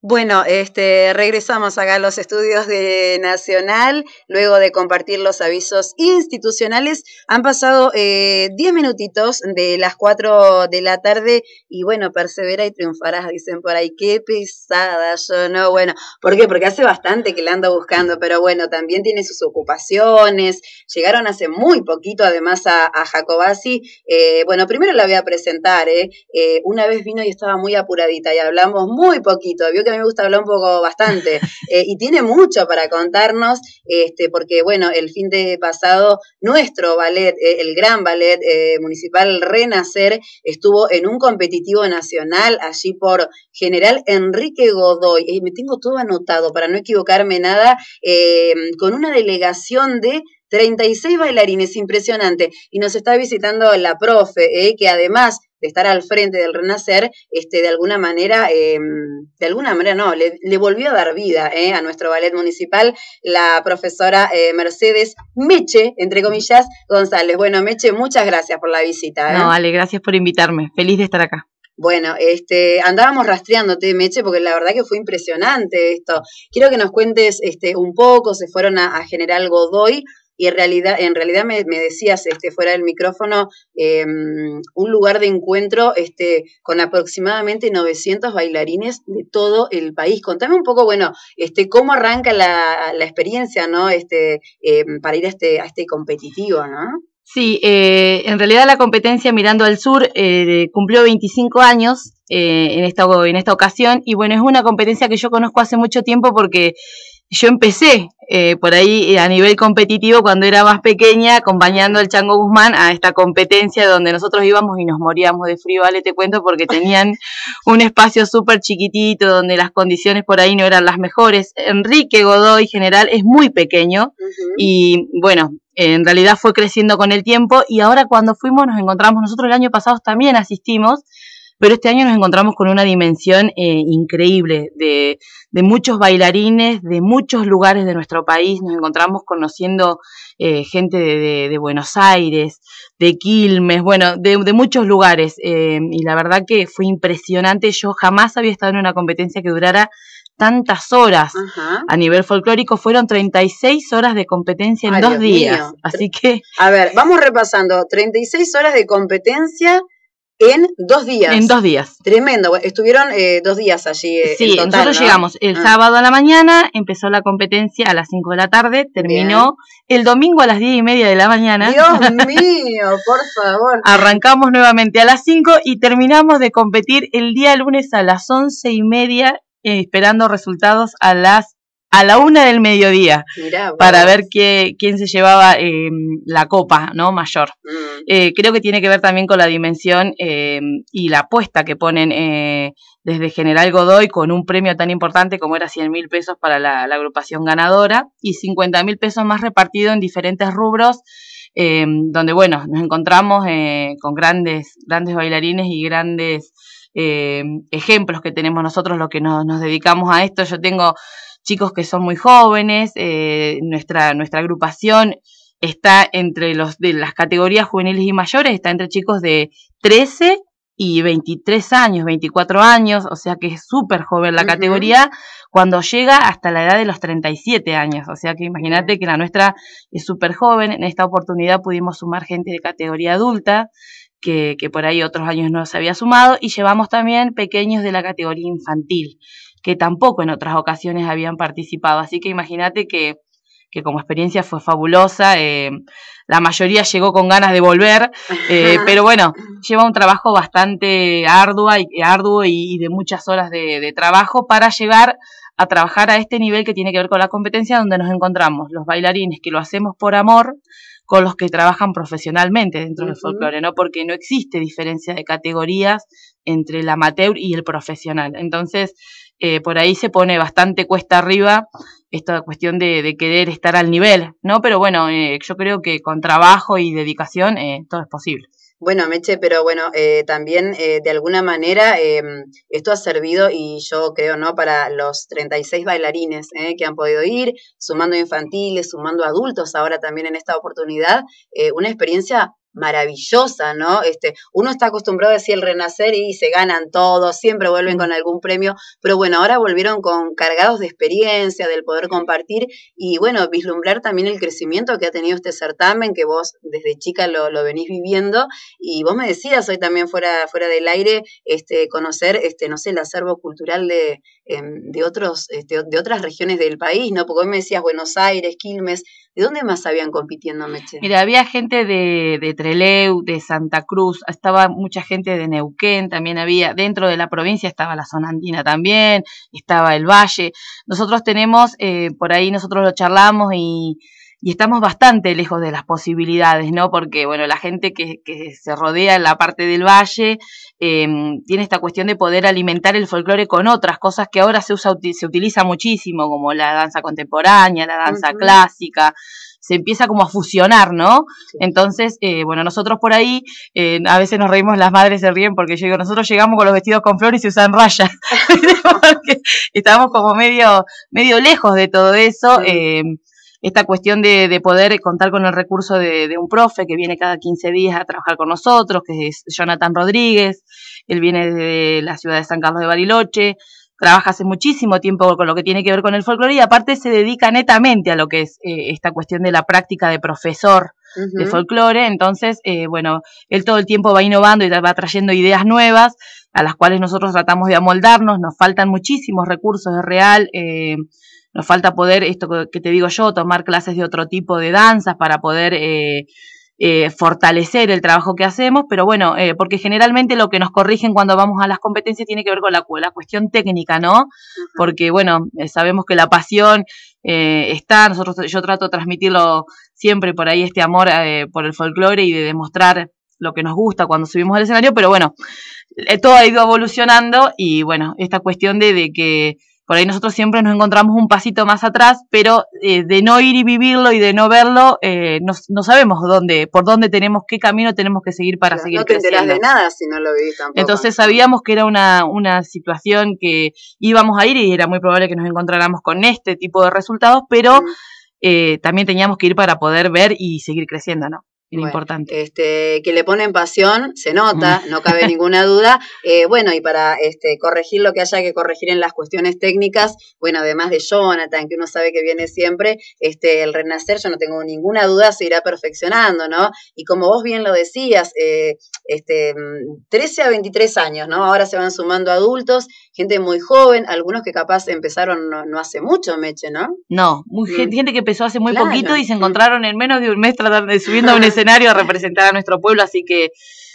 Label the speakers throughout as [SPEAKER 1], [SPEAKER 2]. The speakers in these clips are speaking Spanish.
[SPEAKER 1] Bueno, regresamos acá a los estudios de Nacional, luego de compartir los avisos institucionales. Han pasado 10 minutitos de las 4 de la tarde y bueno, persevera y triunfarás, dicen por ahí. Qué pesada yo, ¿no? Bueno, ¿por qué? Porque hace bastante que la ando buscando, pero bueno, también tiene sus ocupaciones. Llegaron hace muy poquito además a Jacobasi. Bueno, primero la voy a presentar, una vez vino y estaba muy apuradita y hablamos muy poquito, vio que a mí me gusta hablar un poco bastante, y tiene mucho para contarnos, porque bueno, el fin de pasado nuestro ballet, el gran ballet municipal Renacer, estuvo en un competitivo nacional allí por General Enrique Godoy, me tengo todo anotado para no equivocarme nada, con una delegación de 36 bailarines, impresionante, y nos está visitando la profe, que además de estar al frente del Renacer, de alguna manera no, le volvió a dar vida a nuestro ballet municipal, la profesora Mercedes Meche, entre comillas, González. Bueno, Meche, muchas gracias por la visita.
[SPEAKER 2] No, Ale, gracias por invitarme, feliz de estar acá.
[SPEAKER 1] Bueno, andábamos rastreándote, Meche, porque la verdad que fue impresionante esto. Quiero que nos cuentes un poco, se fueron a General Godoy, y en realidad me decías fuera del micrófono, un lugar de encuentro con aproximadamente 900 bailarines de todo el país. Contame un poco, bueno, cómo arranca la experiencia, ¿no? Para ir a este competitivo, ¿no?
[SPEAKER 2] Sí, en realidad la competencia Mirando al Sur cumplió 25 años en esta ocasión, y bueno, es una competencia que yo conozco hace mucho tiempo porque yo empecé por ahí a nivel competitivo cuando era más pequeña, acompañando al Chango Guzmán a esta competencia donde nosotros íbamos y nos moríamos de frío, vale, te cuento, porque tenían un espacio súper chiquitito donde las condiciones por ahí no eran las mejores. Enrique Godoy General es muy pequeño y bueno, en realidad fue creciendo con el tiempo, y ahora cuando fuimos nos encontramos, nosotros el año pasado también asistimos, pero este año nos encontramos con una dimensión increíble de muchos bailarines, de muchos lugares de nuestro país. Nos encontramos conociendo gente de Buenos Aires, de Quilmes, bueno, de muchos lugares, y la verdad que fue impresionante. Yo jamás había estado en una competencia que durara tantas horas.
[SPEAKER 1] Ajá.
[SPEAKER 2] A nivel folclórico fueron 36 horas de competencia en 2 días.
[SPEAKER 1] Mío.
[SPEAKER 2] Así que...
[SPEAKER 1] A ver, vamos repasando. 36 horas de competencia en 2 días.
[SPEAKER 2] En 2 días.
[SPEAKER 1] Tremendo. Estuvieron 2 días allí
[SPEAKER 2] sí,
[SPEAKER 1] en total,
[SPEAKER 2] nosotros
[SPEAKER 1] ¿no?
[SPEAKER 2] llegamos el sábado a la mañana, empezó la competencia a las 5 de la tarde, terminó el domingo a las 10:30 de la mañana.
[SPEAKER 1] Dios mío, por favor.
[SPEAKER 2] Arrancamos nuevamente a las 5 y terminamos de competir el día lunes a las 11:30, esperando resultados a la 1 del mediodía.
[SPEAKER 1] Mirá,
[SPEAKER 2] para ver quién se llevaba la copa, ¿no? Mayor. Creo que tiene que ver también con la dimensión y la apuesta que ponen desde General Godoy, con un premio tan importante como era 100.000 pesos para la agrupación ganadora y 50.000 pesos más repartidos en diferentes rubros, donde, bueno, nos encontramos con grandes bailarines y grandes ejemplos que tenemos nosotros, los que nos dedicamos a esto. Yo tengo chicos que son muy jóvenes, nuestra agrupación está entre los de las categorías juveniles y mayores, está entre chicos de 13 y 23 años, 24 años, o sea que es súper joven la categoría, cuando llega hasta la edad de los 37 años, o sea que imagínate que la nuestra es súper joven. En esta oportunidad pudimos sumar gente de categoría adulta, que por ahí otros años no se había sumado, y llevamos también pequeños de la categoría infantil, que tampoco en otras ocasiones habían participado, así que imagínate que como experiencia fue fabulosa. La mayoría llegó con ganas de volver, pero bueno, lleva un trabajo bastante arduo y de muchas horas de trabajo para llegar a trabajar a este nivel que tiene que ver con la competencia, donde nos encontramos los bailarines que lo hacemos por amor con los que trabajan profesionalmente dentro del folclore, ¿no? Porque no existe diferencia de categorías entre el amateur y el profesional. Entonces, por ahí se pone bastante cuesta arriba esta cuestión de querer estar al nivel, ¿no? Pero bueno, yo creo que con trabajo y dedicación todo es posible.
[SPEAKER 1] Bueno, Meche, pero bueno, también de alguna manera esto ha servido, y yo creo, ¿no?, para los 36 bailarines que han podido ir, sumando infantiles, sumando adultos ahora también en esta oportunidad, una experiencia maravillosa, ¿no? Uno está acostumbrado a decir el Renacer y se ganan todos, siempre vuelven con algún premio, pero bueno, ahora volvieron cargados de experiencia, del poder compartir y bueno, vislumbrar también el crecimiento que ha tenido este certamen, que vos desde chica lo venís viviendo, y vos me decías hoy también fuera del aire, conocer, no sé, el acervo cultural de otras regiones del país, ¿no? Porque hoy me decías Buenos Aires, Quilmes, ¿de dónde más habían compitiendo, Meche?
[SPEAKER 2] Mira, había gente de Trelew, de Santa Cruz, estaba mucha gente de Neuquén, también había, dentro de la provincia estaba la zona andina también, estaba el Valle. Nosotros tenemos, por ahí nosotros lo charlamos y estamos bastante lejos de las posibilidades, ¿no? Porque, bueno, la gente que se rodea en la parte del Valle tiene esta cuestión de poder alimentar el folclore con otras cosas que ahora se utiliza muchísimo, como la danza contemporánea, la danza clásica, se empieza como a fusionar, ¿no? Sí. Entonces, bueno, nosotros por ahí, a veces nos reímos, las madres se ríen porque yo digo, nosotros llegamos con los vestidos con flores y se usan rayas, porque estábamos como medio lejos de todo eso, esta cuestión de poder contar con el recurso de un profe que viene cada 15 días a trabajar con nosotros, que es Jonathan Rodríguez, él viene de la ciudad de San Carlos de Bariloche, trabaja hace muchísimo tiempo con lo que tiene que ver con el folclore y aparte se dedica netamente a lo que es esta cuestión de la práctica de profesor de folclore, entonces, bueno, él todo el tiempo va innovando y va trayendo ideas nuevas a las cuales nosotros tratamos de amoldarnos, nos faltan muchísimos recursos, es real, nos falta poder, esto que te digo yo, tomar clases de otro tipo de danzas para poder fortalecer el trabajo que hacemos, pero bueno, porque generalmente lo que nos corrigen cuando vamos a las competencias tiene que ver con la cuestión técnica, ¿no? Porque bueno, sabemos que la pasión está, yo trato de transmitirlo siempre por ahí, este amor por el folclore y de demostrar lo que nos gusta cuando subimos al escenario, pero bueno, todo ha ido evolucionando y bueno, esta cuestión de que por ahí nosotros siempre nos encontramos un pasito más atrás, pero de no ir y vivirlo y de no verlo, no sabemos por dónde qué camino tenemos que seguir para seguir creciendo.
[SPEAKER 1] No te enterás de nada si no lo vivís tampoco.
[SPEAKER 2] Entonces sabíamos que era una situación que íbamos a ir y era muy probable que nos encontráramos con este tipo de resultados, pero también teníamos que ir para poder ver y seguir creciendo, ¿no? Bueno, importante.
[SPEAKER 1] Que le ponen pasión, se nota, no cabe ninguna duda. Bueno, y para corregir lo que haya que corregir en las cuestiones técnicas, bueno, además de Jonathan, que uno sabe que viene siempre, el Renacer, yo no tengo ninguna duda, se irá perfeccionando, ¿no? Y como vos bien lo decías, 13 a 23 años, ¿no? Ahora se van sumando adultos, gente muy joven, algunos que capaz empezaron no hace mucho, Meche, ¿no?
[SPEAKER 2] No, gente que empezó hace muy poquito y se encontraron en menos de un mes tratando de subiendo a un escenario a representar a nuestro pueblo, así que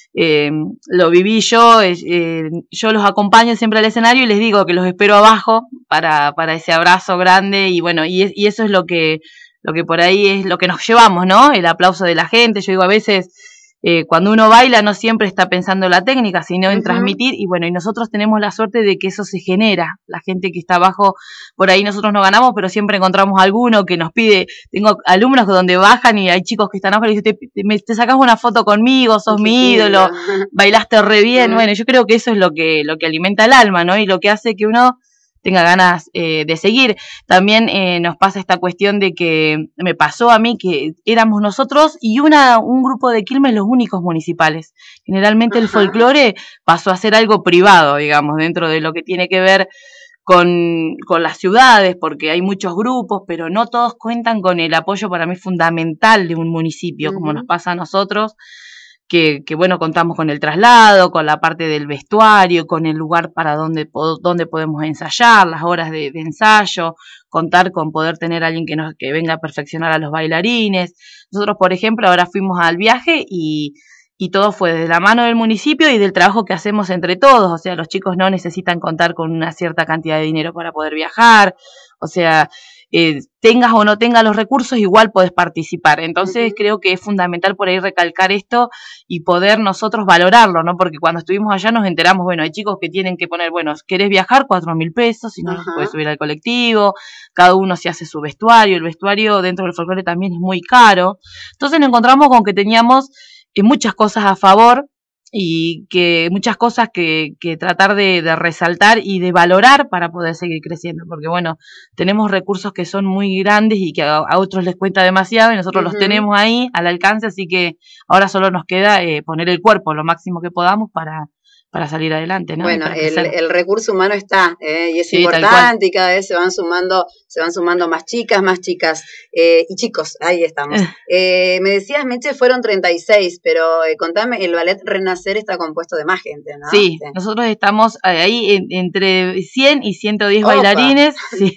[SPEAKER 2] lo viví yo, yo los acompaño siempre al escenario y les digo que los espero abajo para ese abrazo grande y bueno, y eso es lo que por ahí es lo que nos llevamos, ¿no? El aplauso de la gente, yo digo a veces cuando uno baila no siempre está pensando en la técnica, sino en transmitir, y bueno, y nosotros tenemos la suerte de que eso se genera, la gente que está abajo, por ahí nosotros no ganamos, pero siempre encontramos alguno que nos pide, tengo alumnos donde bajan y hay chicos que están abajo y dicen, te sacas una foto conmigo, sos mi ídolo, bailaste re bien, bueno, yo creo que eso es lo que alimenta el alma, ¿no? Y lo que hace que uno tenga ganas de seguir. También nos pasa esta cuestión de que me pasó a mí que éramos nosotros y un grupo de Quilmes los únicos municipales. Generalmente el folclore pasó a ser algo privado, digamos, dentro de lo que tiene que ver con las ciudades, porque hay muchos grupos, pero no todos cuentan con el apoyo para mí fundamental de un municipio, como nos pasa a nosotros. Que bueno, contamos con el traslado, con la parte del vestuario, con el lugar para donde podemos ensayar, las horas de ensayo, contar con poder tener a alguien que venga a perfeccionar a los bailarines. Nosotros, por ejemplo, ahora fuimos al viaje y todo fue de la mano del municipio y del trabajo que hacemos entre todos, o sea, los chicos no necesitan contar con una cierta cantidad de dinero para poder viajar, o sea, tengas o no tengas los recursos, igual podés participar. Entonces creo que es fundamental por ahí recalcar esto y poder nosotros valorarlo, ¿no? Porque cuando estuvimos allá nos enteramos, bueno, hay chicos que tienen que poner, bueno, ¿querés viajar? 4.000 pesos, si no, puedes subir al colectivo, cada uno se hace su vestuario, el vestuario dentro del folclore también es muy caro. Entonces nos encontramos con que teníamos muchas cosas a favor, y que muchas cosas que tratar de resaltar y de valorar para poder seguir creciendo, porque bueno, tenemos recursos que son muy grandes y que a otros les cuesta demasiado y nosotros los tenemos ahí al alcance, así que ahora solo nos queda poner el cuerpo lo máximo que podamos para salir adelante, ¿no?
[SPEAKER 1] Bueno, el recurso humano está, y es importante, y cada vez se van sumando más chicas, y chicos, ahí estamos. Me decías, Meche, fueron 36, pero contame, el ballet Renacer está compuesto de más gente, ¿no?
[SPEAKER 2] Sí, nosotros estamos ahí entre 100 y 110 bailarines, sí.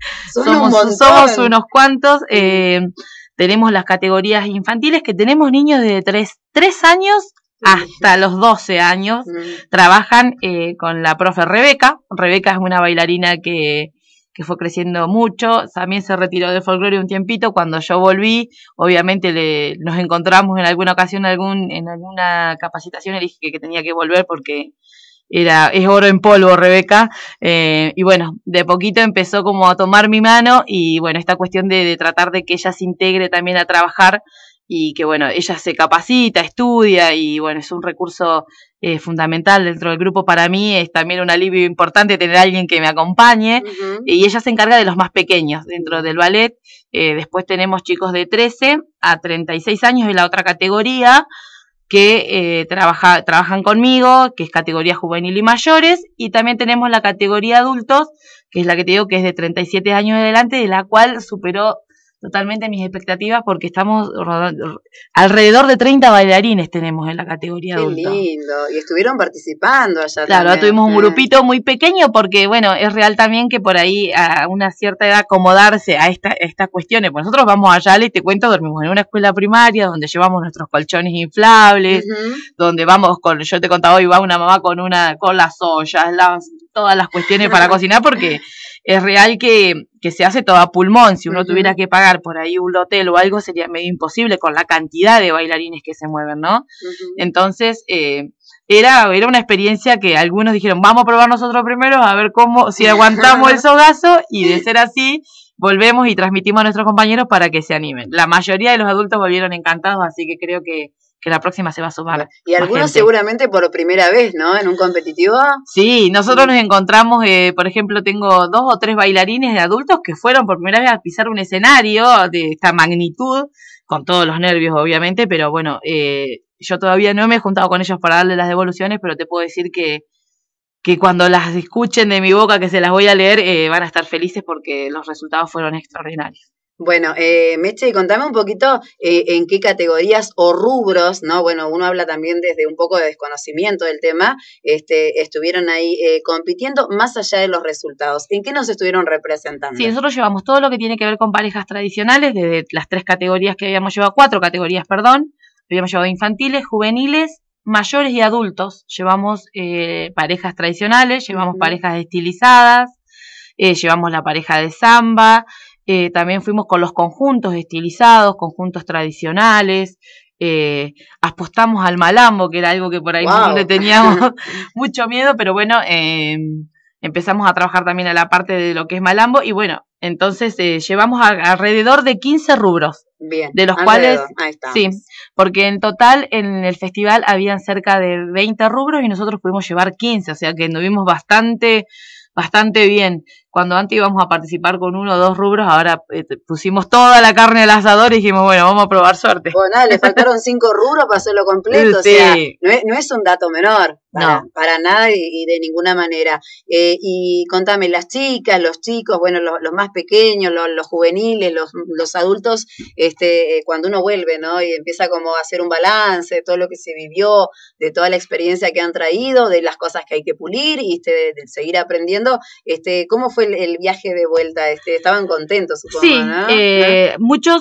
[SPEAKER 2] somos unos cuantos, tenemos las categorías infantiles, que tenemos niños de 3 años hasta los 12 años, trabajan con la profe Rebeca. Rebeca es una bailarina que fue creciendo mucho, también se retiró del folclore un tiempito. Cuando yo volví, obviamente nos encontramos en alguna ocasión, en alguna capacitación, le dije que tenía que volver porque es oro en polvo Rebeca, y bueno, de poquito empezó como a tomar mi mano, y bueno, esta cuestión de tratar de que ella se integre también a trabajar, y que bueno, ella se capacita, estudia, y bueno, es un recurso fundamental dentro del grupo. Para mí es también un alivio importante tener a alguien que me acompañe, y ella se encarga de los más pequeños dentro del ballet. Después tenemos chicos de 13 a 36 años en la otra categoría, que trabajan conmigo, que es categoría juvenil y mayores, y también tenemos la categoría adultos, que es la que te digo que es de 37 años en adelante, de la cual superó totalmente mis expectativas, porque estamos alrededor de 30 bailarines tenemos en la categoría adulta.
[SPEAKER 1] Qué lindo, y estuvieron participando allá.
[SPEAKER 2] Claro, también tuvimos un grupito muy pequeño, porque bueno, es real también que por ahí a una cierta edad acomodarse a estas cuestiones. Pues nosotros vamos allá, y te cuento, dormimos en una escuela primaria donde llevamos nuestros colchones inflables, donde vamos yo te contaba hoy, va una mamá con las ollas, todas las cuestiones para cocinar, porque es real que se hace todo a pulmón. Si uno tuviera que pagar por ahí un hotel o algo, sería medio imposible con la cantidad de bailarines que se mueven, ¿no? Entonces, era una experiencia que algunos dijeron, vamos a probar nosotros primero, a ver si aguantamos el sogazo, y de ser así, volvemos y transmitimos a nuestros compañeros para que se animen. La mayoría de los adultos volvieron encantados, así que creo que la próxima se va a sumar.
[SPEAKER 1] Y algunos seguramente por primera vez, ¿no? En un competitivo.
[SPEAKER 2] Sí, nosotros nos encontramos, por ejemplo, tengo 2 o 3 bailarines de adultos que fueron por primera vez a pisar un escenario de esta magnitud, con todos los nervios, obviamente, pero bueno, yo todavía no me he juntado con ellos para darle las devoluciones, pero te puedo decir que cuando las escuchen de mi boca, que se las voy a leer, van a estar felices, porque los resultados fueron extraordinarios.
[SPEAKER 1] Bueno, Meche, contame un poquito en qué categorías o rubros, ¿no? Bueno, uno habla también desde un poco de desconocimiento del tema, estuvieron ahí compitiendo, más allá de los resultados. ¿En qué nos estuvieron representando?
[SPEAKER 2] Sí, nosotros llevamos todo lo que tiene que ver con parejas tradicionales, desde las 3 categorías que habíamos llevado, 4 categorías, perdón. Habíamos llevado infantiles, juveniles, mayores y adultos. Llevamos parejas tradicionales, llevamos parejas estilizadas, llevamos la pareja de samba. También fuimos con los conjuntos estilizados, conjuntos tradicionales, apostamos al malambo, que era algo que por ahí le teníamos mucho miedo, pero bueno, empezamos a trabajar también a la parte de lo que es malambo, y bueno, entonces llevamos alrededor de 15 rubros.
[SPEAKER 1] Bien,
[SPEAKER 2] de los cuales, sí, porque en total en el festival habían cerca de 20 rubros y nosotros pudimos llevar 15, o sea que anduvimos bastante bien. Cuando antes íbamos a participar con 1 o 2 rubros, ahora pusimos toda la carne al asador y dijimos, bueno, vamos a probar suerte.
[SPEAKER 1] Bueno, nada, le faltaron 5 rubros para hacerlo completo, sí. O sea, no es un dato menor, para nada y de ninguna manera. Y contame, las chicas, los chicos, bueno, los más pequeños, los juveniles, los adultos, cuando uno vuelve, ¿no? Y empieza como a hacer un balance de todo lo que se vivió, de toda la experiencia que han traído, de las cosas que hay que pulir y de seguir aprendiendo, ¿cómo fue el viaje de vuelta? Estaban contentos, supongo,
[SPEAKER 2] sí,
[SPEAKER 1] ¿no?
[SPEAKER 2] Muchos,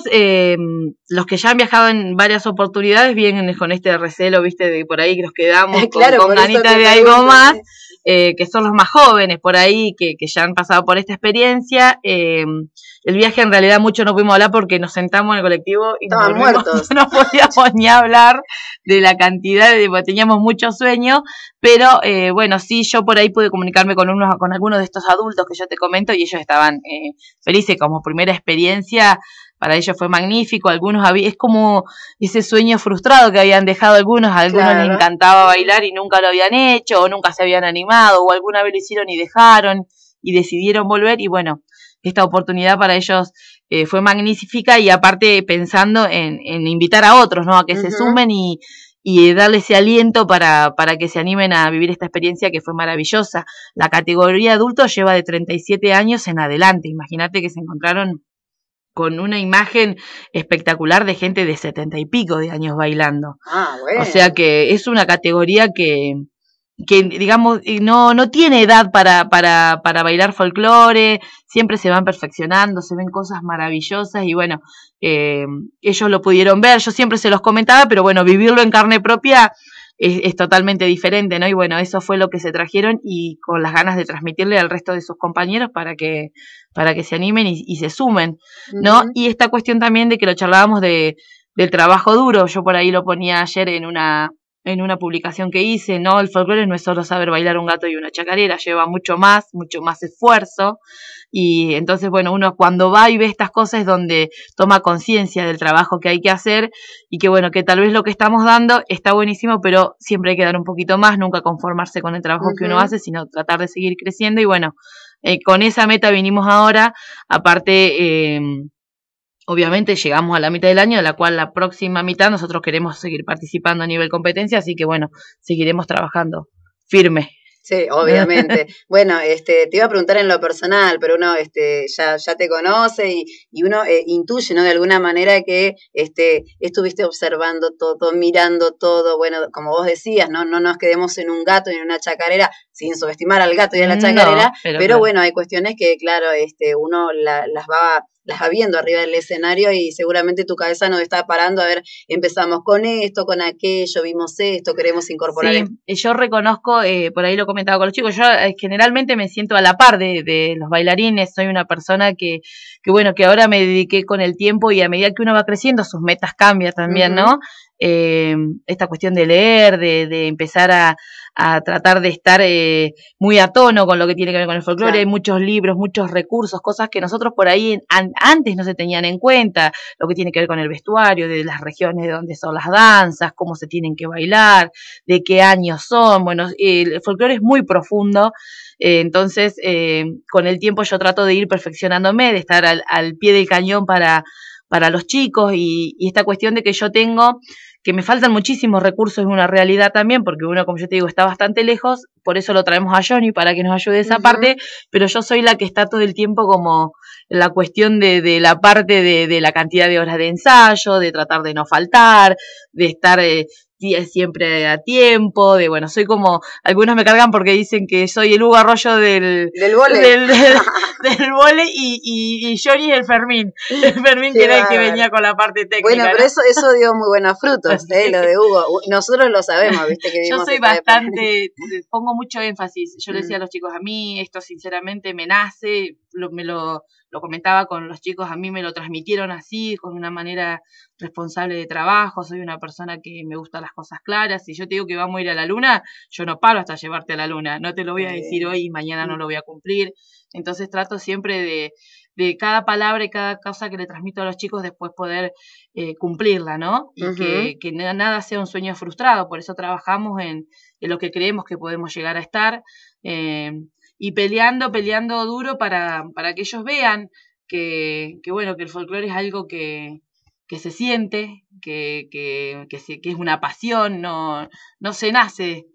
[SPEAKER 2] los que ya han viajado en varias oportunidades, vienen con este recelo, viste, de por ahí que nos quedamos con ganitas de algo más, que son los más jóvenes por ahí, que ya han pasado por esta experiencia. El viaje en realidad mucho no pudimos hablar porque nos sentamos en el colectivo y
[SPEAKER 1] estaban muertos.
[SPEAKER 2] No podíamos ni hablar de la cantidad, teníamos mucho sueño, pero bueno, sí, yo por ahí pude comunicarme con algunos de estos adultos que yo te comento, y ellos estaban felices como primera experiencia. para ellos fue magnífico, es como ese sueño frustrado que habían dejado algunos
[SPEAKER 1] Claro.
[SPEAKER 2] les encantaba bailar y nunca lo habían hecho, o nunca se habían animado, o alguna vez lo hicieron y dejaron, y decidieron volver, y bueno, esta oportunidad para ellos fue magnífica, y aparte pensando en invitar a otros, ¿no? A que se sumen y darle ese aliento para que se animen a vivir esta experiencia que fue maravillosa. La categoría adulto lleva de 37 años en adelante. Imagínate que se encontraron con una imagen espectacular de gente de 70 y pico de años bailando.
[SPEAKER 1] Bueno.
[SPEAKER 2] O sea que es una categoría que digamos no tiene edad para bailar folclore, siempre se van perfeccionando, se ven cosas maravillosas y bueno, ellos lo pudieron ver, yo siempre se los comentaba, pero bueno, vivirlo en carne propia es totalmente diferente, ¿no? Y bueno, eso fue lo que se trajeron y con las ganas de transmitirle al resto de sus compañeros para que se animen y se sumen, ¿no? Y esta cuestión también de que lo charlábamos del trabajo duro, yo por ahí lo ponía ayer en una publicación que hice, ¿no? El folclore no es solo saber bailar un gato y una chacarera, lleva mucho más esfuerzo, y entonces, bueno, uno cuando va y ve estas cosas es donde toma conciencia del trabajo que hay que hacer, y que bueno, que tal vez lo que estamos dando está buenísimo, pero siempre hay que dar un poquito más, nunca conformarse con el trabajo que uno hace, sino tratar de seguir creciendo, y bueno, con esa meta vinimos ahora, aparte, obviamente llegamos a la mitad del año, de la cual la próxima mitad nosotros queremos seguir participando a nivel competencia, así que bueno, seguiremos trabajando firme.
[SPEAKER 1] Sí, obviamente. Bueno, te iba a preguntar en lo personal, pero uno ya te conoce y uno intuye, ¿no? De alguna manera que estuviste observando todo, mirando todo, bueno, como vos decías, ¿no? No nos quedemos en un gato ni en una chacarera, sin subestimar al gato y a la chacarera, pero claro, bueno, hay cuestiones que, claro, uno las va viendo arriba del escenario y seguramente tu cabeza no está parando, a ver, empezamos con esto, con aquello, vimos esto, queremos incorporar esto.
[SPEAKER 2] Yo reconozco, por ahí lo comentaba con los chicos, yo generalmente me siento a la par de los bailarines, soy una persona que bueno, que ahora me dediqué con el tiempo y a medida que uno va creciendo sus metas cambian también, ¿no? Esta cuestión de leer, de empezar a tratar de estar muy a tono con lo que tiene que ver con el folclore, claro. Hay muchos libros, muchos recursos, cosas que nosotros por ahí antes no se tenían en cuenta, lo que tiene que ver con el vestuario, de las regiones de donde son las danzas, cómo se tienen que bailar, de qué años son, bueno, el folclore es muy profundo, entonces con el tiempo yo trato de ir perfeccionándome, de estar al pie del cañón para los chicos, y esta cuestión de que yo tengo, que me faltan muchísimos recursos, es una realidad también, porque uno, como yo te digo, está bastante lejos, por eso lo traemos a Johnny, para que nos ayude esa parte, pero yo soy la que está todo el tiempo como la cuestión de la parte de la cantidad de horas de ensayo, de tratar de no faltar, de estar siempre a tiempo, de bueno, soy como, algunos me cargan porque dicen que soy el Hugo Arroyo del vóley, del vóley, y Johnny el Fermín que era el que venía con la parte técnica.
[SPEAKER 1] Bueno, pero ¿no? eso dio muy buenos frutos, lo de Hugo, nosotros lo sabemos, viste que
[SPEAKER 2] yo soy bastante, pongo mucho énfasis, yo le decía a los chicos, a mí esto sinceramente me nace, lo comentaba con los chicos, a mí me lo transmitieron así, con una manera responsable de trabajo, soy una persona que me gustan las cosas claras, si yo te digo que vamos a ir a la luna, yo no paro hasta llevarte a la luna, no te lo voy a decir hoy y mañana no lo voy a cumplir, entonces trato siempre de cada palabra y cada cosa que le transmito a los chicos después poder cumplirla, ¿no? Y que nada sea un sueño frustrado, por eso trabajamos en lo que creemos que podemos llegar a estar, y peleando duro para que ellos vean que bueno, que el folclore es algo que se siente, que es una pasión, no se nace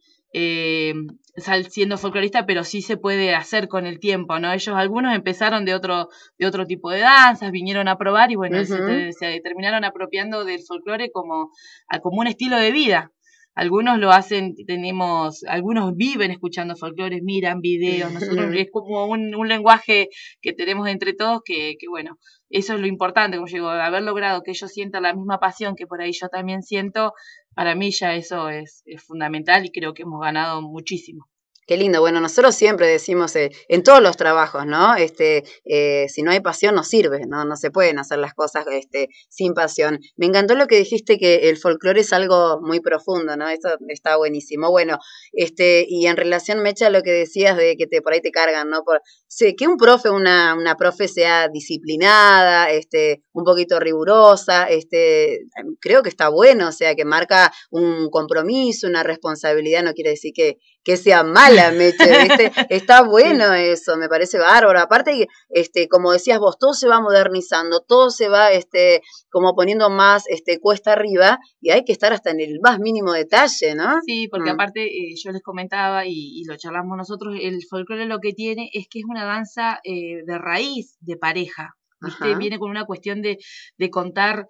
[SPEAKER 2] siendo folclorista, pero sí se puede hacer con el tiempo, ¿no? Ellos, algunos empezaron de otro tipo de danzas, vinieron a probar y bueno, se terminaron apropiando del folclore como un estilo de vida. Algunos lo hacen, algunos viven escuchando folclores, miran videos, nosotros es como un lenguaje que tenemos entre todos que bueno, eso es lo importante, como yo digo, haber logrado que ellos sientan la misma pasión que por ahí yo también siento, para mí ya eso es fundamental y creo que hemos ganado muchísimo.
[SPEAKER 1] Qué lindo. Bueno, nosotros siempre decimos en todos los trabajos, ¿no? Si no hay pasión no sirve, ¿no? No se pueden hacer las cosas sin pasión. Me encantó lo que dijiste, que el folclore es algo muy profundo, ¿no? Esto está buenísimo. Bueno, y en relación, Mecha, a lo que decías de que por ahí te cargan, ¿no? Que un profe, una profe sea disciplinada, un poquito rigurosa, creo que está bueno, o sea, que marca un compromiso, una responsabilidad, no quiere decir que sea mala, Meche, ¿viste? Está bueno eso, me parece bárbaro. Aparte, como decías vos, todo se va modernizando, todo se va, como poniendo más, cuesta arriba, y hay que estar hasta en el más mínimo detalle, ¿no?
[SPEAKER 2] Sí, porque aparte, yo les comentaba, y lo charlamos nosotros, el folclore lo que tiene es que es una danza de raíz, de pareja. ¿Viste? Viene con una cuestión de contar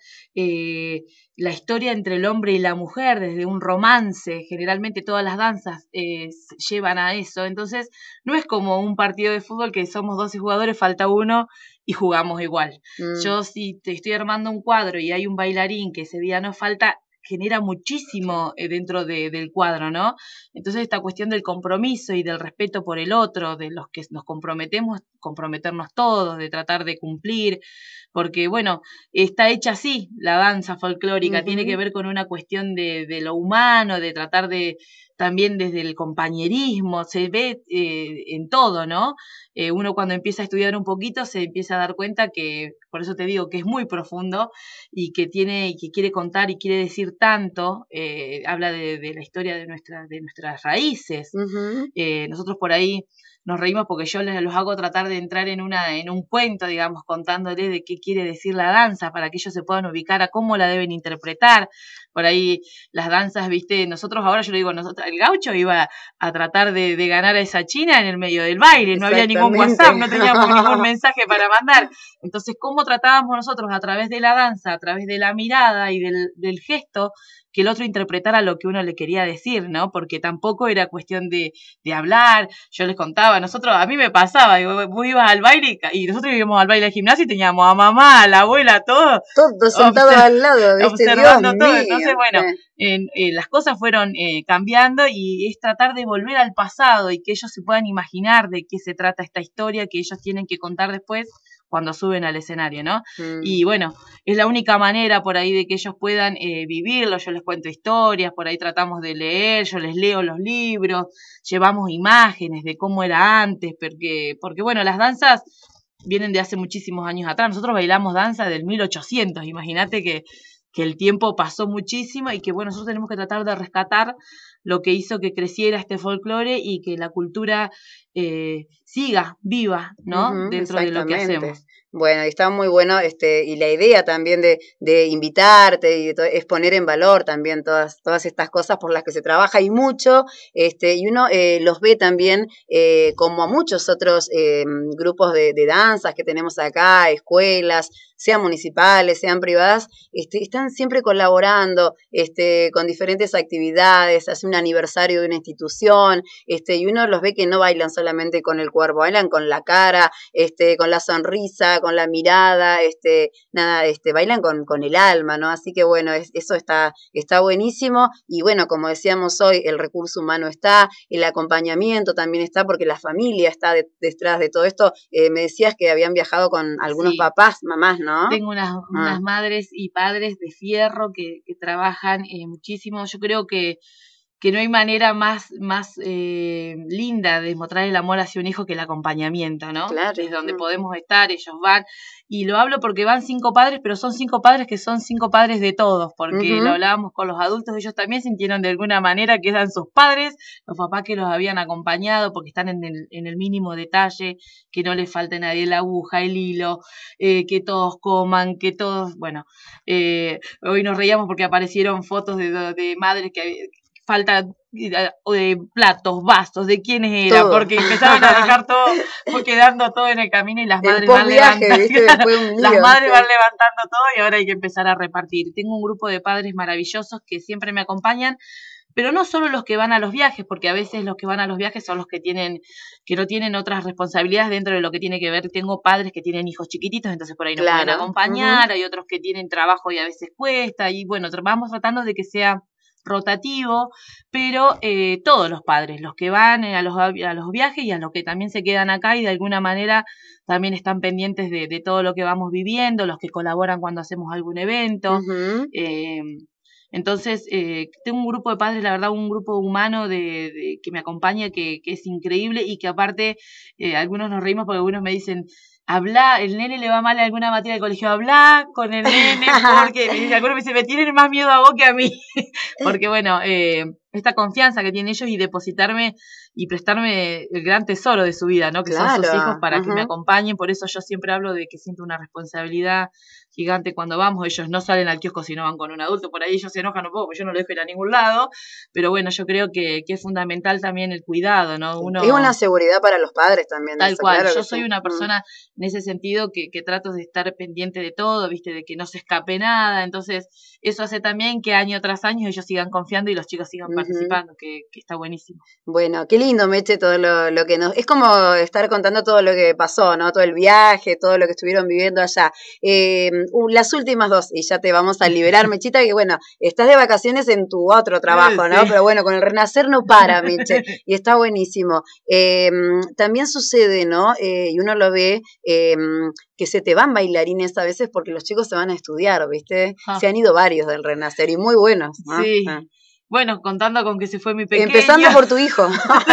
[SPEAKER 2] la historia entre el hombre y la mujer, desde un romance. Generalmente todas las danzas llevan a eso. Entonces, no es como un partido de fútbol que somos 12 jugadores, falta uno y jugamos igual. Yo, si te estoy armando un cuadro y hay un bailarín que ese día no falta, genera muchísimo dentro del cuadro, ¿no? Entonces esta cuestión del compromiso y del respeto por el otro, de los que nos comprometemos, comprometernos todos, de tratar de cumplir, porque bueno, está hecha así la danza folclórica, tiene que ver con una cuestión de lo humano, de tratar de también desde el compañerismo, se ve en todo, ¿no? Uno cuando empieza a estudiar un poquito se empieza a dar cuenta que, por eso te digo, que es muy profundo y que quiere contar y quiere decir tanto, habla de la historia de nuestras raíces. Nosotros por ahí nos reímos porque yo los hago tratar de entrar en un cuento, digamos, contándoles de qué quiere decir la danza, para que ellos se puedan ubicar a cómo la deben interpretar. Por ahí las danzas, viste, nosotros ahora, yo le digo, el gaucho iba a tratar de ganar a esa china en el medio del baile, no había ningún WhatsApp, no teníamos ningún mensaje para mandar. Entonces, ¿cómo tratábamos nosotros a través de la danza, a través de la mirada y del gesto, que el otro interpretara lo que uno le quería decir, ¿no? Porque tampoco era cuestión de hablar. Yo les contaba, a mí me pasaba, vos ibas al baile y nosotros íbamos al baile del gimnasio y teníamos a mamá, a la abuela, todos
[SPEAKER 1] sentados al lado, ¿viste?
[SPEAKER 2] Observando
[SPEAKER 1] Dios
[SPEAKER 2] todo.
[SPEAKER 1] mío.
[SPEAKER 2] Entonces, bueno, las cosas fueron cambiando y es tratar de volver al pasado y que ellos se puedan imaginar de qué se trata esta historia que ellos tienen que contar después cuando suben al escenario, ¿no? Y bueno, es la única manera por ahí de que ellos puedan vivirlo. Yo les cuento historias, por ahí tratamos de leer, yo les leo los libros, llevamos imágenes de cómo era antes, porque bueno, las danzas vienen de hace muchísimos años atrás. Nosotros bailamos danza del 1800, imagínate que el tiempo pasó muchísimo y que bueno, nosotros tenemos que tratar de rescatar lo que hizo que creciera este folclore y que la cultura siga viva, ¿no? Dentro de lo que hacemos.
[SPEAKER 1] Bueno, está muy bueno, y la idea también de invitarte y es poner en valor también todas estas cosas por las que se trabaja y mucho, y uno los ve también como a muchos otros grupos de danzas que tenemos acá, escuelas, sean municipales, sean privadas, están siempre colaborando con diferentes actividades, hace un aniversario de una institución, y uno los ve que no bailan solamente con el cuerpo, bailan con la cara, con la sonrisa, con la mirada, bailan con el alma, ¿no? Así que bueno, eso está buenísimo y bueno, como decíamos hoy, el recurso humano está, el acompañamiento también está porque la familia está detrás de todo esto. Me decías que habían viajado con algunos papás, mamás, ¿no?
[SPEAKER 2] Tengo unas madres y padres de fierro que trabajan muchísimo. Yo creo que no hay manera más linda de mostrar el amor hacia un hijo que el acompañamiento, ¿no?
[SPEAKER 1] Claro.
[SPEAKER 2] Desde donde podemos estar, ellos van, y lo hablo porque van 5 padres, pero son 5 padres que son 5 padres de todos, porque lo hablábamos con los adultos, ellos también sintieron de alguna manera que eran sus padres, los papás que los habían acompañado, porque están en el mínimo detalle, que no les falte nadie la aguja, el hilo, que todos coman, que todos, bueno, hoy nos reíamos porque aparecieron fotos de madres que falta platos, vasos, de quiénes era, todo. Porque empezaron a dejar todo, fue quedando todo en el camino y las madres van levantando, ¿viste? Después un lío, las madres van levantando todo y ahora hay que empezar a repartir. Tengo un grupo de padres maravillosos que siempre me acompañan, pero no solo los que van a los viajes, porque a veces los que van a los viajes son los que no tienen otras responsabilidades dentro de lo que tiene que ver. Tengo padres que tienen hijos chiquititos, entonces por ahí no pueden acompañar, hay otros que tienen trabajo y a veces cuesta, y bueno, vamos tratando de que sea rotativo, pero todos los padres, los que van a los viajes y a los que también se quedan acá y de alguna manera también están pendientes de todo lo que vamos viviendo, los que colaboran cuando hacemos algún evento. Entonces, tengo un grupo de padres, la verdad, un grupo humano que me acompaña, que es increíble y que aparte, algunos nos reímos porque algunos me dicen, habla, el nene le va mal en alguna materia del colegio, habla con el nene, porque algunos me dicen, me tienen más miedo a vos que a mí, porque bueno, esta confianza que tienen ellos y depositarme y prestarme el gran tesoro de su vida, ¿no? Que son sus hijos para que me acompañen, por eso yo siempre hablo de que siento una responsabilidad gigante cuando vamos, ellos no salen al kiosco si no van con un adulto, por ahí ellos se enojan un poco, yo no lo dejo ir a ningún lado, pero bueno, yo creo que es fundamental también el cuidado, ¿no?
[SPEAKER 1] Es una seguridad para los padres también.
[SPEAKER 2] Tal
[SPEAKER 1] eso,
[SPEAKER 2] cual,
[SPEAKER 1] claro
[SPEAKER 2] yo soy una persona en ese sentido que trato de estar pendiente de todo, viste, de que no se escape nada, entonces eso hace también que año tras año ellos sigan confiando y los chicos sigan participando, que está buenísimo.
[SPEAKER 1] Bueno, qué lindo, Meche, todo lo que nos... Es como estar contando todo lo que pasó, ¿no? Todo el viaje, todo lo que estuvieron viviendo allá. Las últimas dos, y ya te vamos a liberar, Mechita, que bueno, estás de vacaciones en tu otro trabajo, ¿no? Pero bueno, con el Renacer no para, Meche, y está buenísimo. También sucede, ¿no? Y uno lo ve... que se te van bailarines a veces porque los chicos se van a estudiar, ¿viste? Se han ido varios del Renacer y muy buenos, ¿no?
[SPEAKER 2] Sí. Bueno, contando con que se fue mi pequeño.
[SPEAKER 1] Empezando por tu hijo.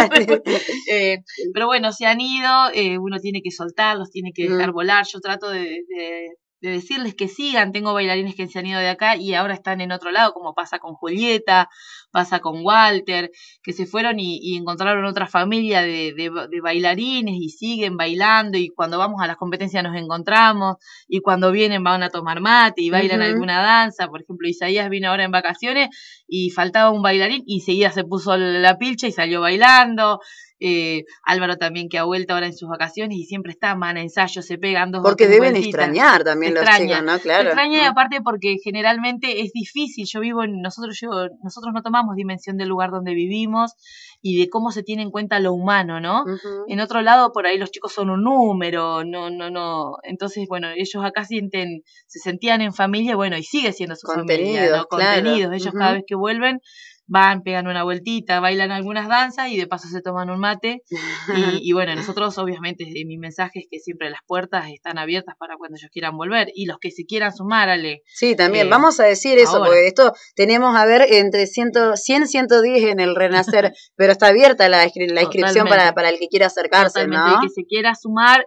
[SPEAKER 2] Pero bueno, se han ido, uno tiene que soltarlos, tiene que dejar volar. Yo trato de decirles que sigan. Tengo bailarines que se han ido de acá y ahora están en otro lado, como pasa con Julieta, pasa con Walter, que se fueron y encontraron otra familia de bailarines y siguen bailando, y cuando vamos a las competencias nos encontramos, y cuando vienen van a tomar mate y bailan alguna danza. Por ejemplo, Isaías vino ahora en vacaciones y faltaba un bailarín y enseguida se puso la pilcha y salió bailando. Álvaro también, que ha vuelto ahora en sus vacaciones y siempre está, van a ensayo, se pegan dos
[SPEAKER 1] porque deben
[SPEAKER 2] vueltitas.
[SPEAKER 1] Extrañar también los chicos, ¿no? Claro.
[SPEAKER 2] Se extraña, y aparte porque generalmente es difícil. Yo vivo nosotros no tomamos dimensión del lugar donde vivimos y de cómo se tiene en cuenta lo humano, ¿no? En otro lado, por ahí los chicos son un número, no. Entonces, bueno, ellos acá se sentían en familia, bueno, y sigue siendo su familia, ¿no? Contenidos. Ellos cada vez que vuelven van, pegan una vueltita, bailan algunas danzas y de paso se toman un mate. Y bueno, nosotros obviamente mi mensaje es que siempre las puertas están abiertas para cuando ellos quieran volver y los que se quieran sumar, Ale.
[SPEAKER 1] Sí, también vamos a decir eso, porque esto tenemos, a ver, entre 100, 110 en el Renacer, pero está abierta la inscripción para el que quiera acercarse,
[SPEAKER 2] totalmente,
[SPEAKER 1] ¿no?
[SPEAKER 2] El que se quiera sumar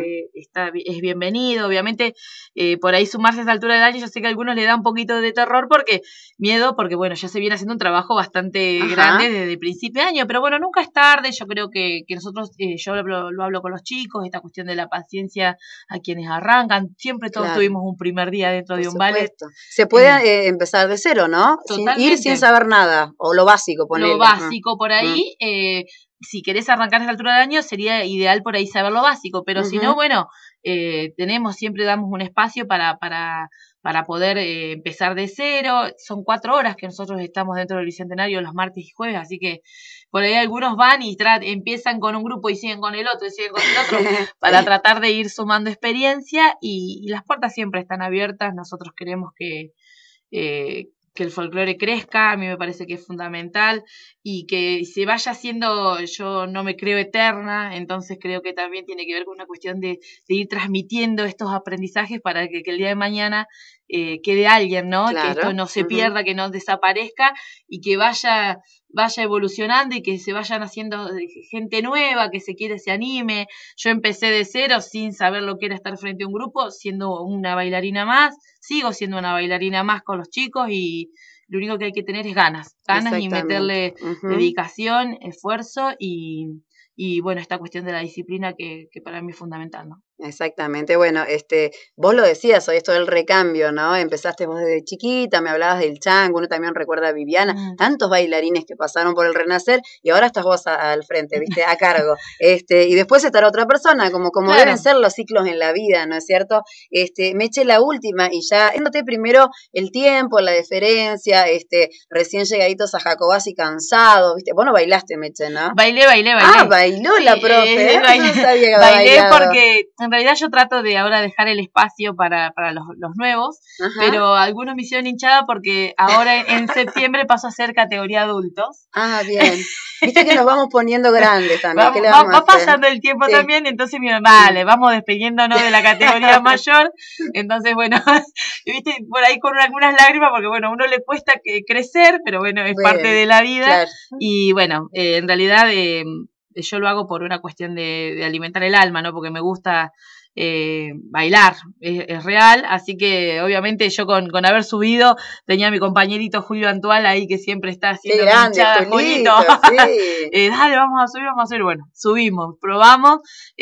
[SPEAKER 2] es bienvenido. Obviamente, por ahí sumarse a esta altura del año, yo sé que a algunos le da un poquito de terror, porque bueno, ya se viene haciendo un trabajo bastante grande desde el principio de año, pero bueno, nunca es tarde. Yo creo que nosotros, yo lo hablo con los chicos, esta cuestión de la paciencia a quienes arrancan, siempre todos tuvimos un primer día dentro de un ballet.
[SPEAKER 1] Se puede empezar de cero, ¿no? Ir sin saber nada, o lo básico, ponerle.
[SPEAKER 2] Lo básico por ahí, si querés arrancar a esta altura del año, sería ideal por ahí saber lo básico, pero si no, bueno, siempre damos un espacio para poder empezar de cero. Son 4 horas que nosotros estamos dentro del Bicentenario los martes y jueves, así que por ahí algunos van y empiezan con un grupo y siguen con el otro, y siguen con el otro, para tratar de ir sumando experiencia, y las puertas siempre están abiertas. Nosotros queremos que el folclore crezca, a mí me parece que es fundamental, y que se vaya haciendo. Yo no me creo eterna, entonces creo que también tiene que ver con una cuestión de ir transmitiendo estos aprendizajes para que el día de mañana quede alguien, ¿no? Claro. Que esto no se pierda, que no desaparezca, y que vaya evolucionando, y que se vayan haciendo gente nueva, que se anime. Yo empecé de cero sin saber lo que era estar frente a un grupo, siendo una bailarina más, sigo siendo una bailarina más con los chicos, y lo único que hay que tener es ganas y meterle dedicación, esfuerzo y bueno, esta cuestión de la disciplina que para mí es fundamental, ¿no?
[SPEAKER 1] Exactamente, bueno, vos lo decías hoy, esto del recambio, ¿no? Empezaste vos desde chiquita, me hablabas del chango, uno también recuerda a Viviana, tantos bailarines que pasaron por el Renacer, y ahora estás vos al frente, ¿viste? A cargo. Y después estará otra persona, como claro, deben ser los ciclos en la vida, ¿no es cierto? Me eché la última, y ya, noté primero el tiempo, la deferencia, recién llegaditos a Jacobasi cansados, ¿viste? Vos no bailaste, Meche, ¿no?
[SPEAKER 2] Bailé.
[SPEAKER 1] Ah, bailó la profe,
[SPEAKER 2] bailé,
[SPEAKER 1] no sabía que
[SPEAKER 2] bailé porque en realidad yo trato de ahora dejar el espacio para los nuevos, pero algunos me hicieron hinchada porque ahora en septiembre paso a ser categoría adultos.
[SPEAKER 1] Ah, bien. Viste que nos vamos poniendo grandes también.
[SPEAKER 2] Va pasando el tiempo también, entonces mira, vale, vamos despidiéndonos de la categoría mayor. Entonces, bueno, viste, por ahí con algunas lágrimas, porque bueno, a uno le cuesta crecer, pero bueno, es parte de la vida. Claro. Y bueno, en realidad yo lo hago por una cuestión de alimentar el alma, ¿no? Porque me gusta bailar, es real, así que obviamente yo con haber subido, tenía a mi compañerito Julio Antual ahí que siempre está haciendo hinchada, Julito, sí. Dale, vamos a subir, bueno, subimos, probamos,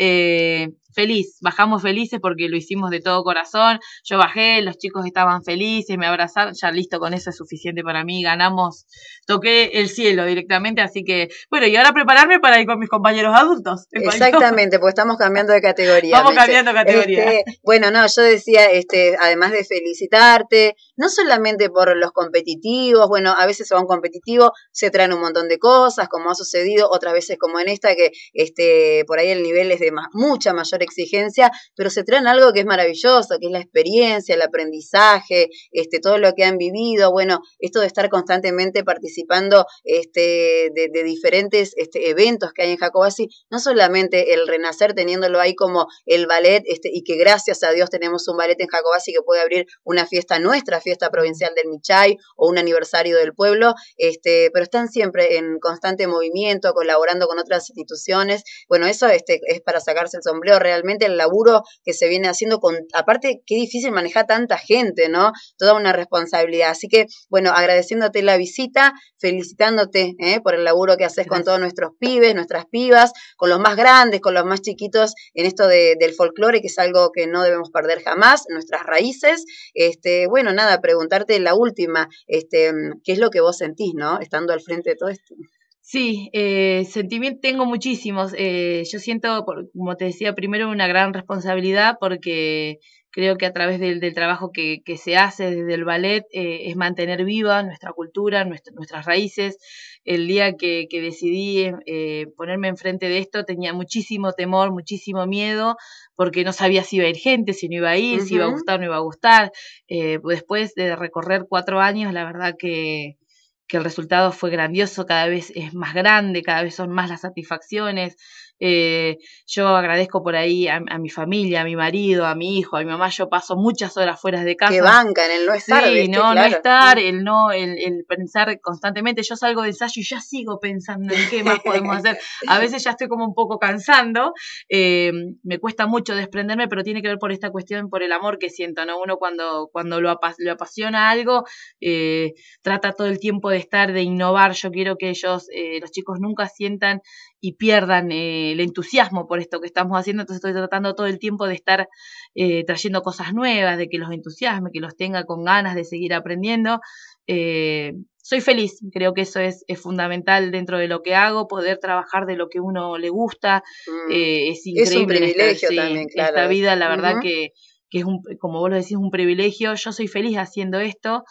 [SPEAKER 2] feliz, bajamos felices porque lo hicimos de todo corazón, yo bajé, los chicos estaban felices, me abrazaron, ya listo, con eso es suficiente para mí, ganamos, toqué el cielo directamente, así que, bueno, y ahora prepararme para ir con mis compañeros adultos.
[SPEAKER 1] Exactamente, porque estamos cambiando de categoría.
[SPEAKER 2] Vamos cambiando categoría.
[SPEAKER 1] Bueno, no, yo decía, además de felicitarte, no solamente por los competitivos, bueno, a veces se va un competitivo, se traen un montón de cosas, como ha sucedido, otras veces como en esta, que por ahí el nivel es de mucha mayor exigencia, pero se traen algo que es maravilloso, que es la experiencia, el aprendizaje, todo lo que han vivido, bueno, esto de estar constantemente participando de diferentes eventos que hay en Jacobasi, no solamente el renacer teniéndolo ahí como el ballet, y que gracias a Dios tenemos un ballet en Jacobasi que puede abrir una fiesta, nuestra fiesta provincial del Michay o un aniversario del pueblo, pero están siempre en constante movimiento, colaborando con otras instituciones. Bueno, eso es para sacarse el sombrero, realmente el laburo que se viene haciendo aparte, qué difícil manejar tanta gente, ¿no? Toda una responsabilidad. Así que, bueno, agradeciéndote la visita, felicitándote por el laburo que haces con todos nuestros pibes, nuestras pibas, con los más grandes, con los más chiquitos, en esto del folclore, que es algo que no debemos perder jamás, nuestras raíces. Bueno, nada, preguntarte la última, ¿qué es lo que vos sentís, no? Estando al frente de todo esto.
[SPEAKER 2] Sí, sentimientos tengo muchísimos. Yo siento, como te decía primero, una gran responsabilidad porque creo que a través del trabajo que se hace desde el ballet es mantener viva nuestra cultura, nuestras raíces. El día que decidí ponerme enfrente de esto tenía muchísimo temor, muchísimo miedo, porque no sabía si iba a ir gente, si no iba a ir, si iba a gustar o no iba a gustar. Después de recorrer 4 años, la verdad que el resultado fue grandioso, cada vez es más grande, cada vez son más las satisfacciones. Yo agradezco por ahí a mi familia, a mi marido, a mi hijo, a mi mamá. Yo paso muchas horas fuera de casa.
[SPEAKER 1] Que bancan el no estar.
[SPEAKER 2] Sí, no estar, el pensar constantemente. Yo salgo de ensayo y ya sigo pensando en qué más podemos hacer. A veces ya estoy como un poco cansando. Me cuesta mucho desprenderme, pero tiene que ver por esta cuestión, por el amor que siento, ¿no? Uno cuando lo apasiona algo, trata todo el tiempo de estar, de innovar. Yo quiero que ellos, los chicos, nunca sientan y pierdan el entusiasmo por esto que estamos haciendo, entonces estoy tratando todo el tiempo de estar trayendo cosas nuevas, de que los entusiasme, que los tenga con ganas de seguir aprendiendo. Soy feliz, creo que eso es fundamental dentro de lo que hago, poder trabajar de lo que uno le gusta, es increíble.
[SPEAKER 1] Es un privilegio también, claro.
[SPEAKER 2] Esta vida, la verdad que es como vos lo decís, un privilegio. Yo soy feliz haciendo esto,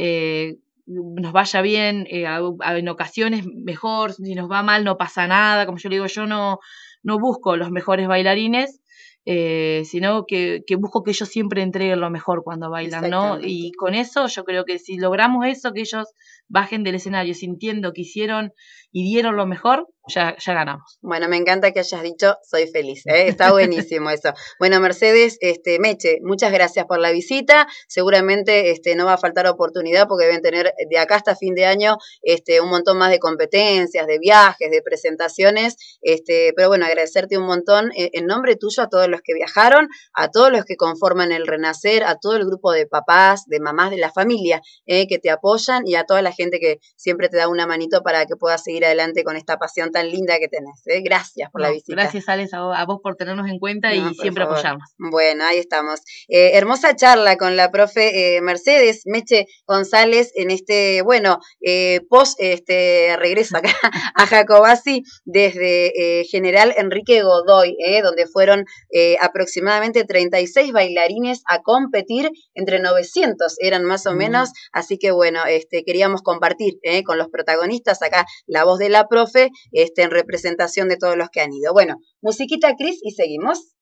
[SPEAKER 2] nos vaya bien, en ocasiones mejor, si nos va mal no pasa nada, como yo le digo, yo no busco los mejores bailarines, sino que busco que ellos siempre entreguen lo mejor cuando bailan, ¿no? Y con eso yo creo que si logramos eso, que ellos bajen del escenario sintiendo que hicieron y dieron lo mejor, ya ganamos.
[SPEAKER 1] Bueno, me encanta que hayas dicho soy feliz, está buenísimo eso. Bueno, Mercedes, Meche, muchas gracias por la visita, seguramente no va a faltar oportunidad porque deben tener de acá hasta fin de año un montón más de competencias, de viajes, de presentaciones, pero bueno, agradecerte un montón en nombre tuyo a todos los que viajaron, a todos los que conforman el Renacer, a todo el grupo de papás, de mamás, de la familia que te apoyan y a toda la gente que siempre te da una manito para que puedas seguir adelante con esta pasión tan linda que tenés. Gracias por la visita.
[SPEAKER 2] Gracias, Alex, a vos por tenernos en cuenta y siempre apoyarnos.
[SPEAKER 1] Bueno, ahí estamos. Hermosa charla con la profe Mercedes Meche González en post regreso acá a Jacobasi desde General Enrique Godoy, donde fueron aproximadamente 36 bailarines a competir, entre 900 eran más o menos, así que bueno, queríamos compartir con los protagonistas acá la voz de la profe en representación de todos los que han ido. Bueno, musiquita, Cris, y seguimos.